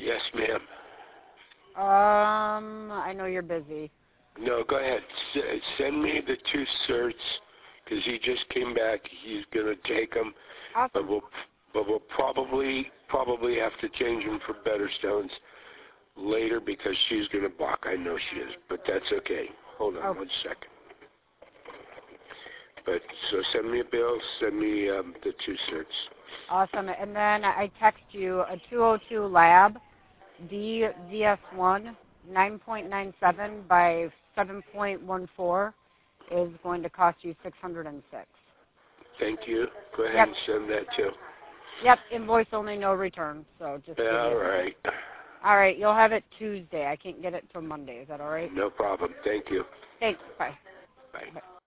Yes, ma'am. I know you're busy. No, go ahead. Send me the 2 certs because he just came back. He's going to take them, Awesome. but we'll probably have to change them for better stones later because she's going to block. I know she is, but that's okay. Hold on 1 second. But so send me a bill. Send me the 2 certs. Awesome. And then I text you a 202 Lab DVS1 9.97 by 7.14 is going to cost you $606. Thank you. Go ahead and send that too. Yep, invoice only, no return. So just all right. All right, you'll have it Tuesday. I can't get it till Monday. Is that all right? No problem. Thank you. Thanks. Bye. Bye.